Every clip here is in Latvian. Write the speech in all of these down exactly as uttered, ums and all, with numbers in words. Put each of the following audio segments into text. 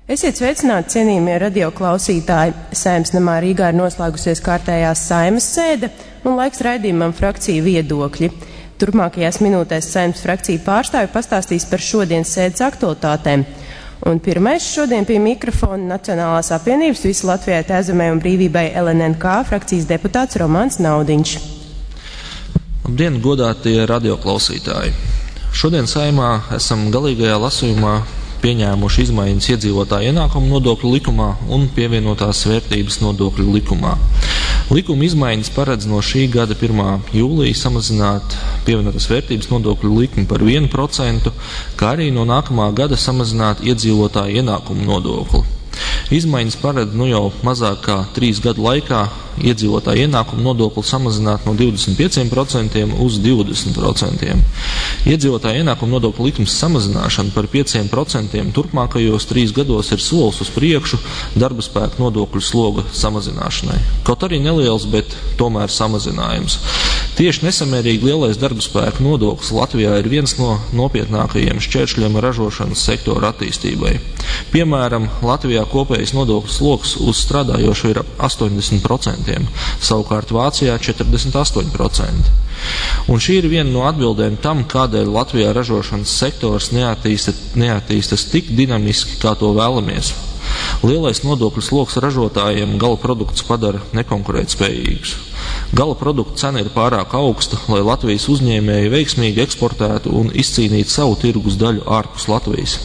Esiet sveicināti, cienījamie radioklausītāji. Saeimas namā Rīgā ir noslēgusies kārtējās Saeimas sēde un laiks raidījumam Frakciju viedokļi. Turpmākajās minūtēs Saeimas frakciju pārstāvi pastāstīs par šodienas sēdes aktualitātēm. Un pirmais šodien pie mikrofona Nacionālās apvienības Visu Latvijai, Tēzemē un brīvībai L N N K frakcijas deputāts Romāns Naudiņš. Labdien, godātie radioklausītāji! Šodien Saeimā esam galīgajā lasījumā pieņēmuši izmaiņas iedzīvotāju ienākumu nodokļu likumā un pievienotās vērtības nodokļu likumā. Likuma izmaiņas paredz no šī gada pirmā jūlija samazināt pievienotās vērtības nodokļu likmi par vienu procentu, kā arī no nākamā gada samazināt iedzīvotāju ienākumu nodokli. Izmaiņas paredz nu jau mazāk kā trīs gadu laikā iedzīvotāju ienākumu nodokli samazināt no divdesmit pieciem procentiem uz divdesmit procentiem. Iedzīvotāju ienākumu nodokļu likmes samazināšana par pieciem procentiem turpmākajos trīs gados ir solis uz priekšu darba spēka nodokļu sloga samazināšanai. Kaut arī neliels, bet tomēr samazinājums. Tieši nesamērīgi lielais darba spēka nodoklis Latvijā ir viens no nopietnākajiem šķēršļiem ražošanas sektora attīstībai. Piemēram, Latvijā kopējais nodokļu sloks uz strādājošo ir ap astoņdesmit procenti, savukārt Vācijā četrdesmit astoņi procenti. Un šī ir viena no atbildēm tam, kādēļ Latvijā ražošanas sektors neattīstas, neattīstas tik dinamiski, kā to vēlamies. Lielais nodokļu sloks ražotājiem gala produktus padara nekonkurētspējīgus. Gala produktu cena ir pārāk augsta, lai Latvijas uzņēmēji veiksmīgi eksportētu un izcīnītu savu tirgus daļu ārpus Latvijas.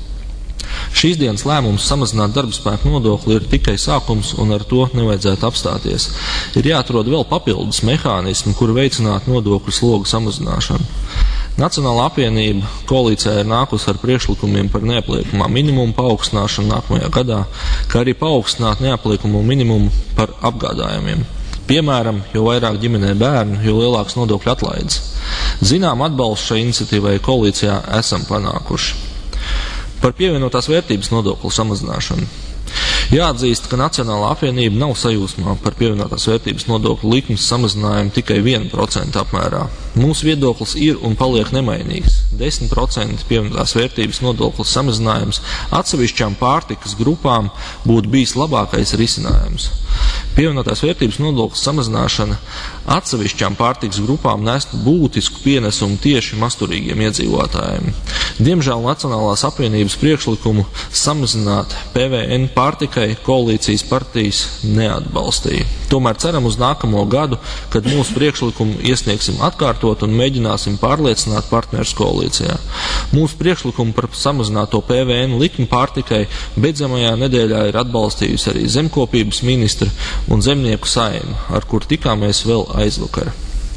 Šīs dienas lēmums samazināt darba spēku nodokli ir tikai sākums, un ar to nevajadzētu apstāties. Ir jāatrod vēl papildus mehānismi, kuri veicinātu nodokļu slogu samazināšanu. Nacionālā apvienība koalīcijā ir nākusi ar priekšlikumiem par neapliekamā minimumu paaugstināšanu nākamajā gadā, kā arī paaugstināt neapliekamo minimumu par apgādājumiem. Piemēram, jo vairāk ģimenē bērnu, jo lielāks nodokļu atlaides. Zinām atbalstu šai iniciatīvai koalīcijā esam panākuši. Par pievienotās vērtības nodokļu samazināšanu. Jāatzīst, ka Nacionālā apvienība nav sajūsmā par pievienotās vērtības nodokļu likmes samazinājumu tikai vienu procentu apmērā. Mūsu viedoklis ir un paliek nemainīgs. desmit procenti pievienotās vērtības nodokļu samazinājums atsevišķām pārtikas grupām būtu bijis labākais risinājums. Pievienotās vērtības nodokļu samazināšana atsevišķām pārtikas grupām nestu būtisku pienesumu tieši masturīgiem iedzīvotājiem. Diemžēl Nacionālās apvienības priekšlikumu samazināt P V N pārtikai koalīcijas partijas neatbalstīja. Tomēr ceram uz nākamo gadu, kad mūsu priekšlikumu iesniegsim atkārtot un mēģināsim pārliecināt partnerus koalīcijā. Mūsu priekšlikumu par samazināto P V N likmi pārtikai beidzamajā nedēļā ir atbalstījusi arī zemkopības ministra un zemnieku saima, ar kur tikāmies vēl aizvakar.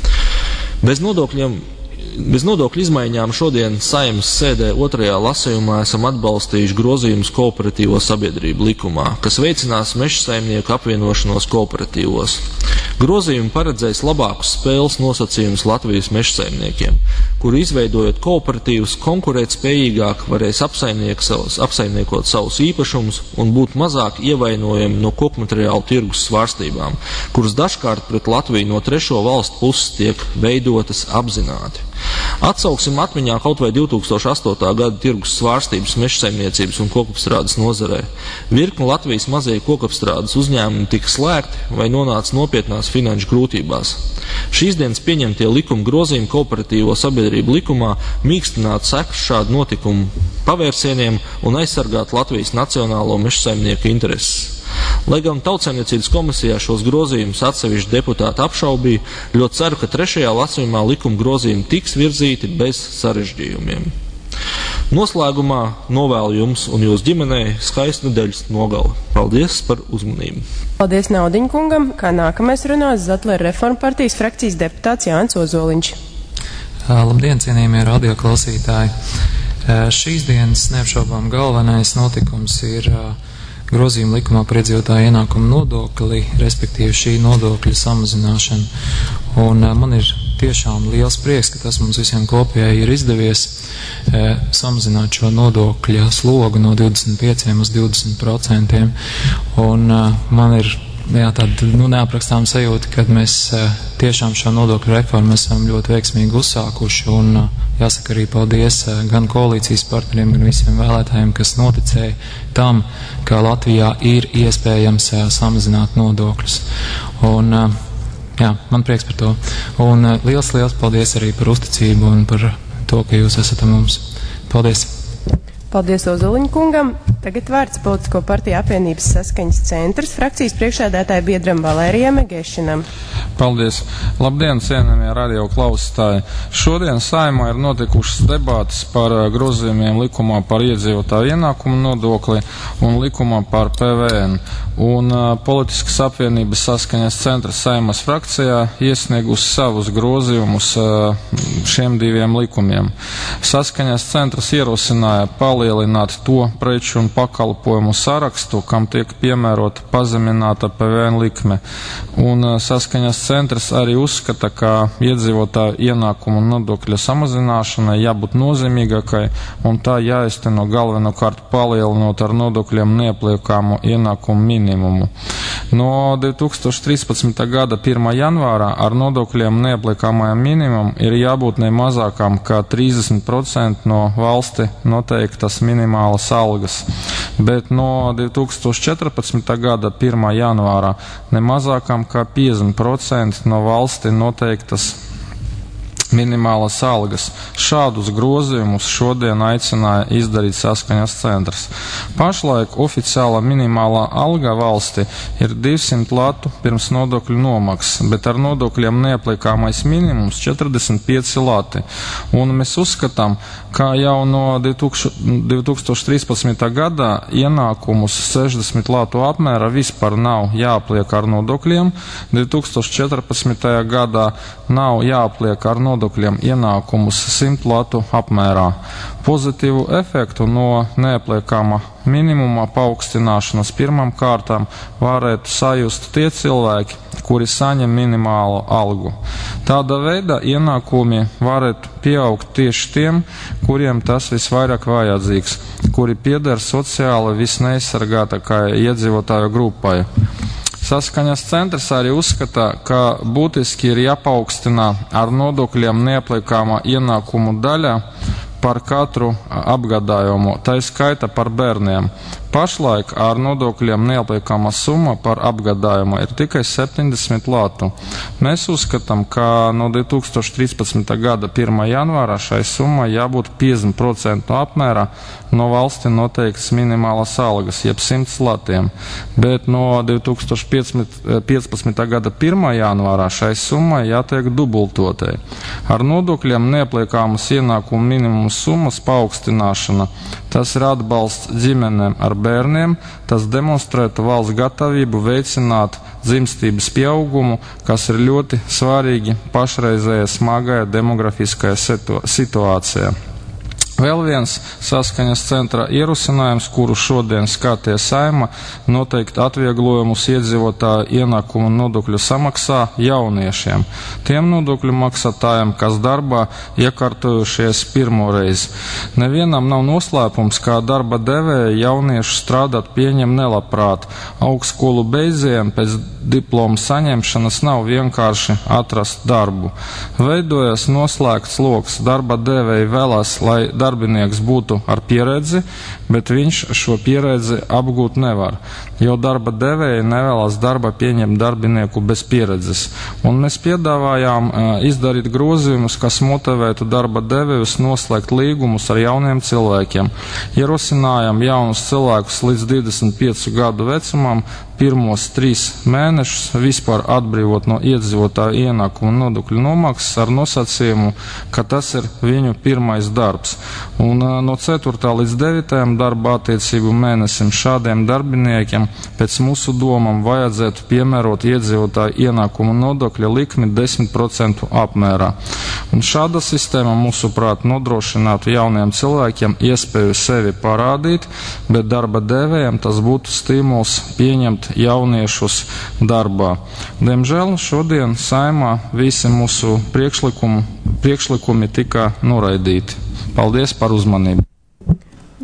Bez nodokļiem Bez nodokļu izmaiņām šodien Saeimas sēdē otrajā lasījumā esam atbalstījuši grozījumus kooperatīvo sabiedrību likumā, kas veicinās mežsaimnieku apvienošanos kooperatīvos. Grozījumi paredzēs labākus spēles nosacījumus Latvijas mežsaimniekiem, kuri izveidojot kooperatīvus konkurēt spējīgāk varēs savus, apsaimniekot savus īpašumus un būt mazāk ievainojami no kokmateriālu tirgus svārstībām, kuras dažkārt pret Latviju no trešo valstu puses tiek veidotas apzināti. Atsauksim atmiņā kaut vai divi tūkstoši astotā gada tirgus svārstības mežsaimniecības un kokapstrādes nozarē. Virkni Latvijas mazie kokapstrādes uzņēmumi tika slēgti vai nonāca nopietnās finanšu grūtībās. Šīs dienas pieņemtie likuma grozījumi kooperatīvo sabiedrību likumā mīkstināt sekas šādu notikumu pavērsieniem un aizsargāt Latvijas nacionālo mežsaimnieku intereses. Lai gan Tautsaimniecības komisijā šos grozījumus atsevišķi deputāti apšaubīja, ļoti ceru, ka trešajā lasījumā likuma grozījumi tiks virzīti bez sarežģījumiem. Noslēgumā novēlu jums un jūsu ģimenei skaistu nedēļas nogali. Paldies par uzmanību. Paldies Naudiņa kungam, kā nākamais runās Zatlera Reformu partijas frakcijas deputāts Jānis Ozoliņš. Labdien, cienījamie radioklausītāji. Šīs dienas neapšaubām galvenais notikums ir grozījuma likumā par iedzīvotāju ienākumu nodokli, respektīvi šī nodokļa samazināšana. Un man ir tiešām liels prieks, ka tas mums visiem kopējai ir izdevies e, samazināt šo nodokļa slogu no divdesmit pieciem uz divdesmit procentiem. Un e, man ir jā, tāda nu, neaprakstām sajūta, kad mēs tiešām šo nodokļu reformu esam ļoti veiksmīgi uzsākuši, un jāsaka arī paldies gan koalīcijas partneriem, gan visiem vēlētājiem, kas noticēja tam, ka Latvijā ir iespējams samazināt nodokļus. Un, jā, man prieks par to. Un liels, liels paldies arī par uzticību un par to, ka jūs esat mums. Paldies! Paldies Ozuliņa kungam. Tagad vārds Politisko partiju apvienības saskaņas centrs frakcijas priekšsēdētāja biedram Valērijam Egešinam. Paldies. Labdien, cienījamie radio klausītāji. Šodien Saeimā ir notikušas debātas par grozījumiem likumā par iedzīvotāju ienākumu nodokli un likumā par P V N. Un uh, Politiskas apvienības saskaņas centra Saeimas frakcijā iesniegusi savus grozījumus uh, šiem diviem likumiem. Saskaņas centrs ierosināja palielināt to preču un pakalpojumu sarakstu, kam tiek piemērota pazemināta P V N likme. Un uh, saskaņas centrs arī uzskata, ka iedzīvotāju ienākumu nodokļa samazināšanai jābūt nozīmīgākai un tā jāizteno galvenokārt palielinot ar nodokļiem neapliekāmu ienākumu minimumu. No divi tūkstoši trīspadsmitā gada pirmā janvārā ar nodokļiem neapliekamajam minimumam ir jābūt ne mazākam kā trīsdesmit procenti no valsti noteiktas minimālas algas, bet no divi tūkstoši četrpadsmitā gada pirmā janvārā ne mazākam kā piecdesmit procenti no valsti noteiktas minimālas algas. Šādus grozījumus šodien aicināja izdarīt saskaņas centrs. Pašlaik oficiāla minimālā alga valsti ir divsimt latu pirms nodokļu nomaksas, bet ar nodokļiem neapliekāmais minimums četrdesmit pieci lati. Un mēs uzskatām, ka jau no divi tūkstoši trīspadsmitā gadā ienākumus sešdesmit latu apmēra vispār nav jāapliek ar nodokļiem, divi tūkstoši četrpadsmitajā gadā nav jāapliek ar nodokļiem nodokļiem ienākumus simt latu apmērā. Pozitīvu efektu no neapliekama minimuma paaugstināšanas pirmām kārtām varētu sajust tie cilvēki, kuri saņem minimālu algu. Tāda veida ienākumi varētu pieaugt tieši tiem, kuriem tas visvairāk vajadzīgs, kuri pieder sociāli visneaizsargātākajai iedzīvotāju grupai. Saskaņas centrs arī uzskata, ka būtiski ir jāpaukstina ar nodokļiem neapliekāma ienākumu daļa par katru apgādājumu, tā skaita par bērniem. Pašlaik ar nodokļiem neapliekama summa par apgādājumu ir tikai septiņdesmit latu. Mēs uzskatām, ka no divi tūkstoši trīspadsmitā gada pirmā janvāra šai summai jābūt piecdesmit procenti apmērā no valsti noteiktas minimālas algas, jeb simts latiem, bet no divi tūkstoši piecpadsmitā gada pirmā janvārā šai summai jātiek dubultotai. Ar nodokļiem neapliekāmas ienākumu minimumu summas paaugstināšana, tas ir atbalsts ģimenēm ar bērniem, tas demonstrētu valsts gatavību veicināt dzimstības pieaugumu, kas ir ļoti svarīgi pašreizējā smagajā demografiskajā situācijā. Vēl viens saskaņas centra ierosinājums, kuru šodien skatīja Saeima, noteikti atvieglojumus iedzīvotāju ienākumu nodokļu samaksā jauniešiem. Tiem nodokļu maksātājiem, kas darbā iekārtojušies pirmoreiz. Nevienam nav noslēpums, kā darba devēja jauniešu strādāt pieņem nelabprāt. Augstskolu beidzējiem pēc diplomu saņemšanas nav vienkārši atrast darbu. Veidojas noslēgts loks. Darba devēja vēlas, lai darbinieks būtu ar pieredzi, bet viņš šo pieredzi apgūt nevar, jo darba devēja nevēlas darba pieņemt darbinieku bez pieredzes. Un mēs piedāvājām uh, izdarīt grozījumus, kas motivētu darba devējus noslēgt līgumus ar jauniem cilvēkiem. Ierosinājām jaunus cilvēkus līdz divdesmit piecu gadu vecumam pirmos trīs mēnešus vispār atbrīvot no iedzīvotāju ienākumu nodokļu nomaksas ar nosacījumu, ka tas ir viņu pirmais darbs. Un uh, no ceturtā līdz devītajam darba attiecību mēnesim šādiem darbiniekiem pēc mūsu domām vajadzētu piemērot iedzīvotāju ienākumu nodokļa likmi desmit procentu apmērā. Un šāda sistēma, mūsuprāt, nodrošinātu jauniem cilvēkiem iespēju sevi parādīt, bet darba devējiem tas būtu stimuls pieņemt jauniešus darbā. Diemžēl šodien Saeimā visi mūsu priekšlikumi, priekšlikumi tika noraidīti. Paldies par uzmanību.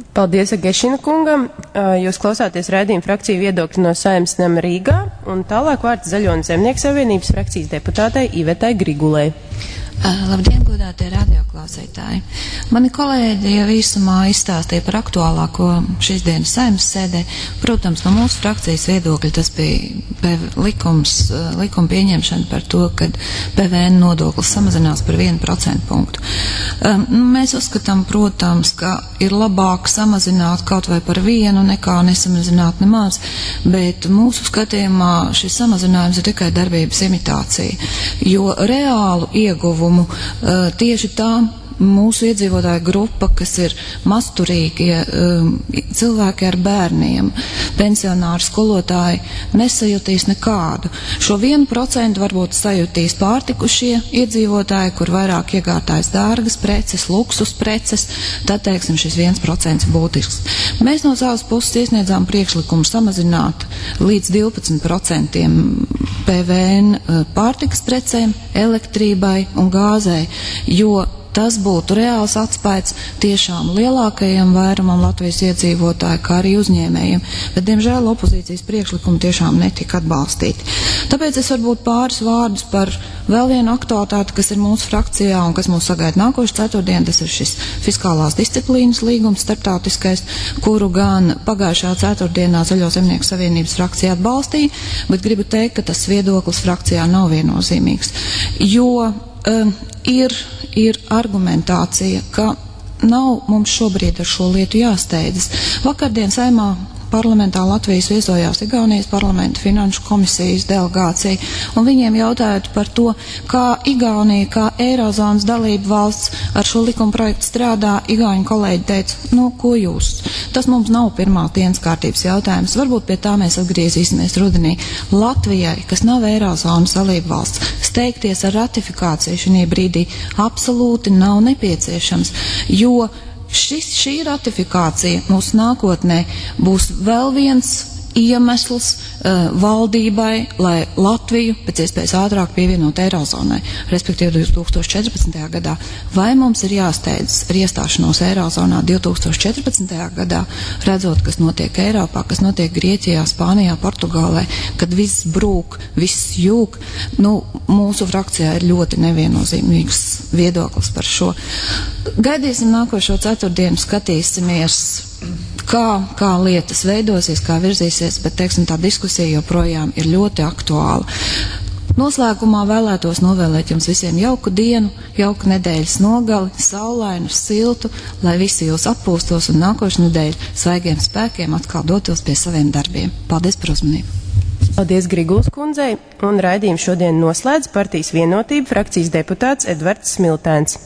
Paldies Agešina kungam. Jūs klausāties raidījuma frakciju viedokļu no Saeimas nama Rīgā, un tālāk vārds Zaļo un Zemnieku savienības frakcijas deputātei Ivetai Grigulei. Uh, labdien, godātie radioklausītāji! Mani kolēģi jau īsumā izstāstīja par aktuālāko šīs dienas Saeimas sēdē. Protams, no mūsu frakcijas viedokļa tas bija likums, uh, likuma pieņemšana par to, ka P V N nodoklis samazinās par vienu procentu punktu. Um, mēs uzskatām, protams, ka ir labāk samazināt kaut vai par vienu nekā nesamazināt nemaz, bet mūsu skatījumā šis samazinājums ir tikai darbības imitācija, jo reālu ieguvumu Uh, tieši tā mūsu iedzīvotāju grupa, kas ir masturīgie um, cilvēki ar bērniem, pensionāri, skolotāji, nesajutīs nekādu. Šo vienu procentu varbūt sajutīs pārtikušie iedzīvotāji, kur vairāk iegādājas dārgas preces, luksus preces, tad, teiksim, šis viens procents būtisks. Mēs no savas puses iesniedzām priekšlikumu samazināt līdz divpadsmit procentiem P V N pārtikas precēm, elektrībai un gāzei, jo tas būtu reāls atspējas tiešām lielākajam vairumam Latvijas iedzīvotāju, kā arī uzņēmējiem, bet, diemžēl, opozīcijas priekšlikumi tiešām netika atbalstīti. Tāpēc es varbūt pāris vārdus par vēl vienu aktualitāti, kas ir mūsu frakcijā un kas mūs sagaida nākošu ceturtdien, tas ir šis fiskālās disciplīnas līgums starptautiskais, kuru gan pagājušā ceturtdienā Zaļo Zemnieku savienības frakcija atbalstīja, bet gribu teikt, ka tas viedoklis frakcijā nav viennozīmīgs, jo um, ir ir argumentācija, ka nav mums šobrīd ar šo lietu jāsteidzas. Vakardien Saeimā parlamentā Latvijas viesojās Igaunijas parlamenta finanšu komisijas delegācija, un viņiem jautājot par to, kā Igaunija, kā Eirozonas dalība valsts ar šo likuma projektu strādā, igauņu kolēģi teica, nu, ko jūs? Tas mums nav pirmā dienas kārtības jautājums, varbūt pie tā mēs atgriezīsimies rudenī. Latvijai, kas nav Eirozonas dalība valsts, steigties ar ratifikāciju šī brīdī absolūti nav nepieciešams, jo Šis, šī ratifikācija mūsu nākotnē būs vēl viens iemesls uh, valdībai, lai Latviju pēc iespējas ātrāk pievienot Eirozonai, respektīvi divi tūkstoši četrpadsmitajā gadā. Vai mums ir jāsteidzas ar iestāšanos Eirozonā divi tūkstoši četrpadsmitajā gadā, redzot, kas notiek Eiropā, kas notiek Grieķijā, Spānijā, Portugālē, kad viss brūk, viss jūk? Nu, mūsu frakcijā ir ļoti neviennozīmīgs viedoklis par šo. Gaidīsim nākošo ceturtdienu, skatīsimies, Kā, kā lietas veidosies, kā virzīsies, bet, teiksim, tā diskusija joprojām ir ļoti aktuāla. Noslēgumā vēlētos novēlēt jums visiem jauku dienu, jauku nedēļas nogali, saulainu, siltu, lai visi jūs atpūstos un nākošu nedēļu svaigiem spēkiem atkal dotos pie saviem darbiem. Paldies par uzmanību! Paldies Grigulas kundzei, un raidījumu šodien noslēdz Partijas Vienotība frakcijas deputāts Edvards Smiltēns.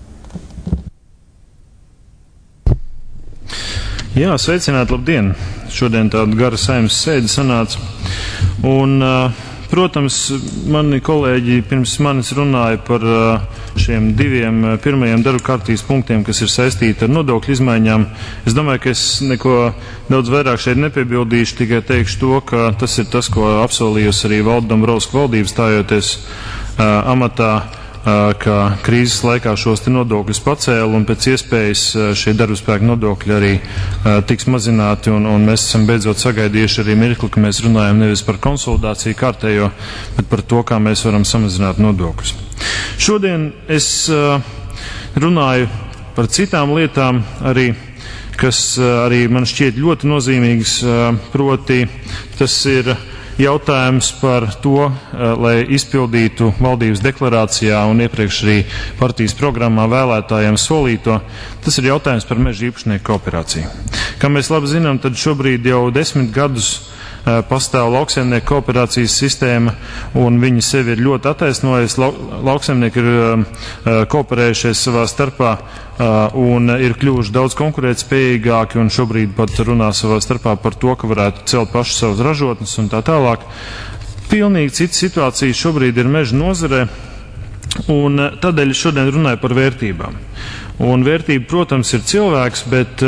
Jā, sveicināti, labdien! Šodien tāda gara Saeimas sēde sanāca. Un, protams, mani kolēģi pirms manis runāja par šiem diviem pirmajiem darba kārtības punktiem, kas ir saistīti ar nodokļu izmaiņām. Es domāju, ka es neko daudz vairāk šeit nepiebildīšu, tikai teikšu to, ka tas ir tas, ko apsolījusi arī Valda Dombrovska valdība stājoties uh, amatā, ka krīzes laikā šos te nodokļus pacēla un pēc iespējas šie darbspēka nodokļi arī uh, tiks mazināti un, un mēs esam beidzot sagaidījuši arī mirkli, ka mēs runājam nevis par konsolidāciju kārtējo, bet par to, kā mēs varam samazināt nodokļus. Šodien es uh, runāju par citām lietām arī, kas uh, arī man šķiet ļoti nozīmīgas, uh, proti tas ir jautājums par to, lai izpildītu valdības deklarācijā un iepriekš arī partijas programmā vēlētājiem solīto, tas ir jautājums par meža īpašnieku kooperāciju. Kā mēs labi zinām, tad šobrīd jau desmit gadus pastāv lauksaimnieku kooperācijas sistēma, un viņi sevi ir ļoti attaisnojusi. Lauksaimnieki ir kooperējušies savā starpā un ir kļuvuši daudz konkurētspējīgāki, un šobrīd pat runā savā starpā par to, ka varētu celt pašu savus ražotnes un tā tālāk. Pilnīgi cita situācija šobrīd ir meža nozarē, un tādēļ es šodien runāju par vērtībām. Un vērtība, protams, ir cilvēks, bet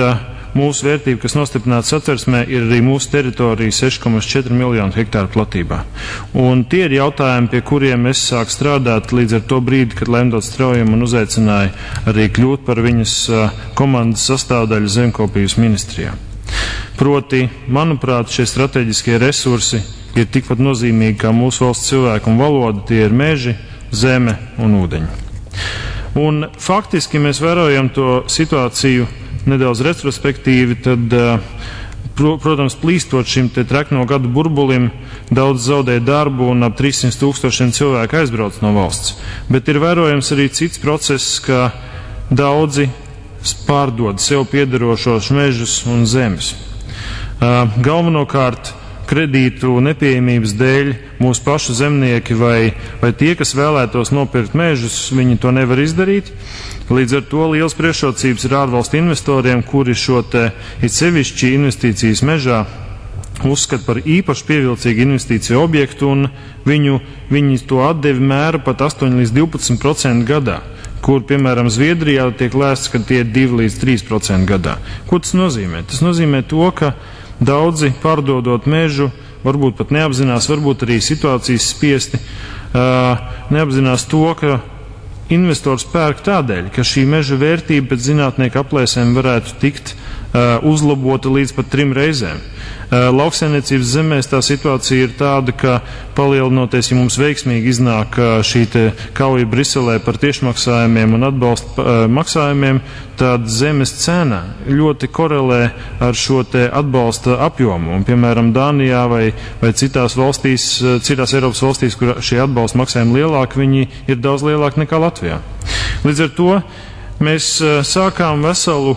mūsu vērtība, kas nostiprināta satversmē, ir arī mūsu teritorija seši komats četri miljonu hektāru platībā. Un tie ir jautājumi, pie kuriem es sāku strādāt līdz ar to brīdi, kad Lemdots Strauja man uzaicināja arī kļūt par viņas komandas sastāvdaļu zemkopības ministrijā. Proti, manuprāt, šie strateģiskie resursi ir tikpat nozīmīgi kā mūsu valsts cilvēku un valoda, tie ir meži, zeme un ūdeņi. Un faktiski mēs vērojam to situāciju nedaudz retrospektīvi, tad, protams, plīstot šim te trekno gadu burbulim, daudz zaudēja darbu un ap trīssimt tūkstošiem cilvēku aizbrauc no valsts. Bet ir vērojams arī cits process, ka daudzi pārdod sev piederošos mežus un zemes. Galvenokārt kredītu nepieejamības dēļ mūsu pašu zemnieki vai, vai tie, kas vēlētos nopirkt mežus, viņi to nevar izdarīt. Līdz ar to liels priekšrocības ir ārvalstu investoriem, kuri šo te it sevišķi investīcijas mežā uzskata par īpaši pievilcīgu investīciju objektu, un viņu, viņi to atdevi mēra pat astoņi līdz divpadsmit procenti gadā, kur, piemēram, Zviedrijā tiek lēsts, ka tie ir divi līdz trīs procenti gadā. Ko tas nozīmē? Tas nozīmē to, ka daudzi pārdodot mežu, varbūt pat neapzinās, varbūt arī situācijas spiesti, neapzinās to, ka investors pērk tādēļ, ka šī meža vērtība pēc zinātnieku aplēsēm varētu tikt uzlabota līdz pat trim reizēm. Lauksaimniecības zemēs tā situācija ir tāda, ka palielinoties, ja mums veiksmīgi iznāk šī te kauja Briselē par tiešmaksājumiem un atbalsta maksājumiem, tad zemes cena ļoti korelē ar šo te atbalsta apjomu. Un, piemēram, Dānijā vai, vai citās valstīs, citās Eiropas valstīs, kur šie atbalsta maksājumi lielāki, viņi ir daudz lielāki nekā Latvijā. Līdz ar to mēs sākām veselu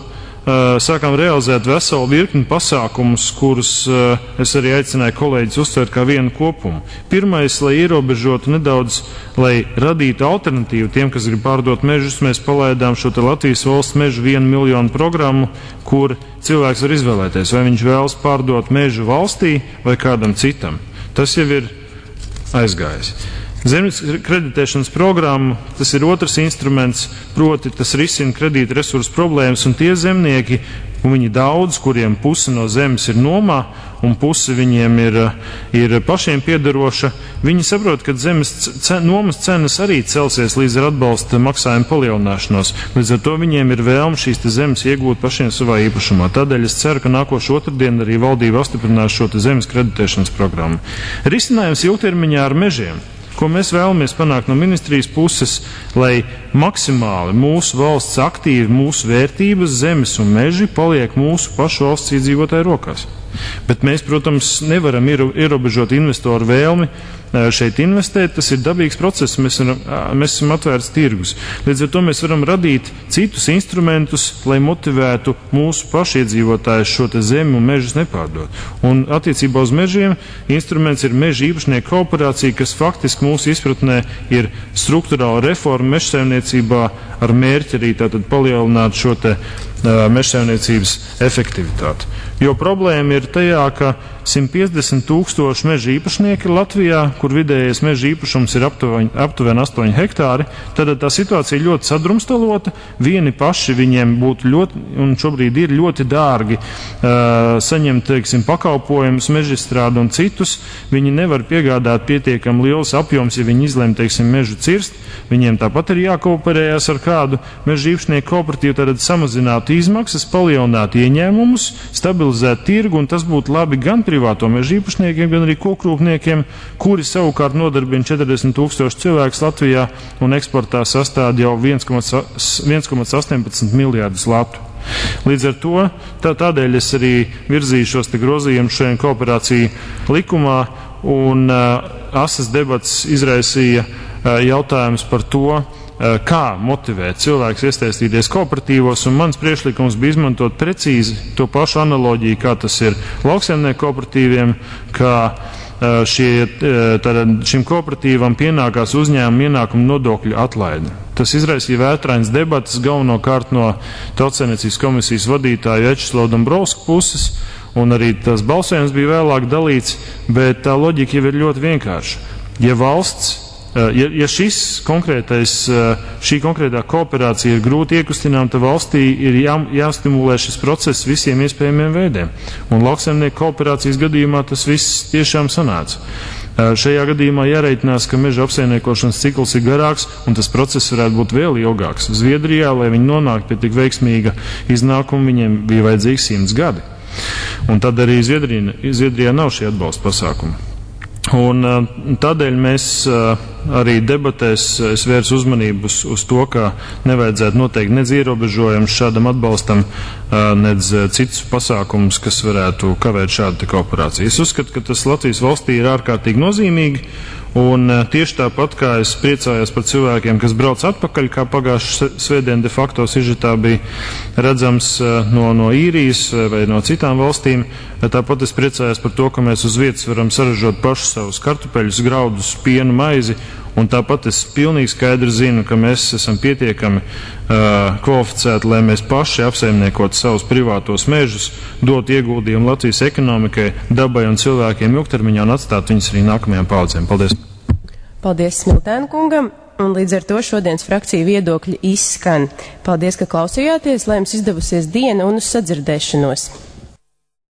sākām realizēt veselu virkni pasākumus, kurus es arī aicināju kolēģis uztvert kā vienu kopumu. Pirmais, lai ierobežotu nedaudz, lai radītu alternatīvu tiem, kas grib pārdot mežus, mēs palaidām šo te Latvijas valsts mežu vienu miljonu programmu, kur cilvēks var izvēlēties, vai viņš vēlas pārdot mežu valstī vai kādam citam. Tas jau ir aizgājis. Zemes kreditēšanas programma, tas ir otrs instruments, proti tas risina kredīta resursu problēmas, un tie zemnieki, un viņi daudz, kuriem pusi no zemes ir nomā, un pusi viņiem ir, ir pašiem piederoša, viņi saprot, ka zemes cen, nomas cenas arī celsies līdz ar atbalsta maksājumu palielināšanos. Līdz ar to viņiem ir vēlme šīs te zemes iegūt pašiem savā īpašumā. Tādēļ es ceru, ka nākošu otrdien arī valdība apstiprinās šo te zemes kreditēšanas programmu. Risinājums ilgtermiņā ar mežiem. Ko mēs vēlamies panākt no ministrijas puses, lai maksimāli mūsu valsts aktīvi, mūsu vērtības, zemes un meži paliek mūsu pašu valsts iedzīvotāju rokās. Bet mēs, protams, nevaram ierobežot investoru vēlmi šeit investēt, tas ir dabīgs process, mēs, varam, mēs esam atvērts tirgus. Līdz ar to mēs varam radīt citus instrumentus, lai motivētu mūsu pašiedzīvotājus šo te zemi un mežus nepārdot. Un attiecībā uz mežiem instruments ir meža īpašnieku kooperācija, kas faktiski mūsu izpratnē ir struktūrāla reforma mežsaimniecībā ar mērķi arī tātad palielināt šo te uh, mežsaimniecības efektivitāti. Jo problēma ir tajā, ka simt piecdesmit tūkstoši meža īpašnieki Latvijā, kur vidējais meža īpašums ir aptuveni, aptuveni astoņi hektāri, tad tā situācija ir ļoti sadrumstalota. Vieni paši viņiem būtu ļoti, un šobrīd ir ļoti dārgi uh, saņemt, teiksim, pakalpojumus, mežstrādu un citus. Viņi nevar piegādāt pietiekami liels apjoms, ja viņi izlem, teiksim, mežu cirst. Viņiem tāpat ir jākooperējas ar kādu meža īpašnieku kooperatīvu, tad samazināt izmaksas, palielināt ieņēmumus, stabilizēt tirgu, un tas būtu labi gan privāto meža īpašniekiem, gan arī kokrūpniekiem, kuri savukārt nodarbina četrdesmit tūkstoši cilvēkus Latvijā un eksportā sastāv jau viens komats astoņpadsmit miljārdus latu. Līdz ar to tā, tādēļ es arī virzīšos te grozījumu šajā kooperāciju likumā, un uh, asas debats izraisīja uh, jautājums par to, uh, kā motivēt cilvēkus iesaistīties kooperatīvos, un mans priekšlikums bija izmantot precīzi to pašu analoģiju, kā tas ir lauksaimnieku kooperatīviem, kā Šie, tātad, šim kooperatīvam pienākās uzņēmuma ienākuma nodokļu atlaide. Tas izraisīja vētrainas debatas galvenokārt no Tautsaimniecības komisijas vadītāja Vjačeslava Dombrovska puses, un arī tas balsojums bija vēlāk dalīts, bet tā loģika jau ir ļoti vienkārša. Ja valsts Ja, ja šis konkrētais, šī konkrētā kooperācija ir grūti iekustinām, tad valstī ir jā, jāstimulē šis process visiem iespējamiem veidiem. Un lauksaimnieku kooperācijas gadījumā tas viss tiešām sanāca. Šajā gadījumā jāreitinās, ka meža apsaimniekošanas cikls ir garāks un tas process varētu būt vēl ilgāks. Zviedrijā, lai viņi nonāktu pie tik veiksmīga iznākuma, viņiem bija vajadzīgi simts gadi. Un tad arī Zviedrijā, Zviedrijā nav šie atbalsta pasākumi. Un tādēļ mēs arī debatēs es vērsu uzmanību uz, uz to, ka nevajadzētu noteikt nedz ierobežojums šādam atbalstam, nedz citus pasākumus, kas varētu kavēt šādu kooperāciju. Es uzskatu, ka tas Latvijas valstī ir ārkārtīgi nozīmīgi, un tieši tāpat kā es priecājos par cilvēkiem, kas brauc atpakaļ, kā pagājušā svētdien de facto sižetā bija redzams no, no īrijas vai no citām valstīm, tāpat es priecājos par to, ka mēs uz vietas varam saražot pašu savus kartupeļus, graudus, pienu, maizi, un tāpat es pilnīgi skaidri zinu, ka mēs esam pietiekami uh, kvalificēti, lai mēs paši apsaimniekot savus privātos mežus, dot ieguldījumu Latvijas ekonomikai, dabai un cilvēkiem ilgtermiņā un atstāt viņus arī nākamajām paudzēm. Paldies! Paldies Smiltēna kungam! Un līdz ar to šodienas frakciju viedokļi izskan. Paldies, ka klausījāties, lai jums izdevusies diena un uz sadzirdēšanos!